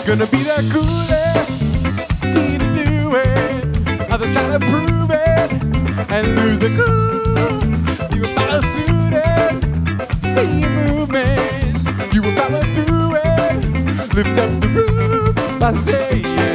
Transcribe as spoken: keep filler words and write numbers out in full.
Gonna be the coolest teen to do it. Others trying to prove it and lose the cool. You were follow suited, see you movement. You were follow through it, lift up the roof by saying.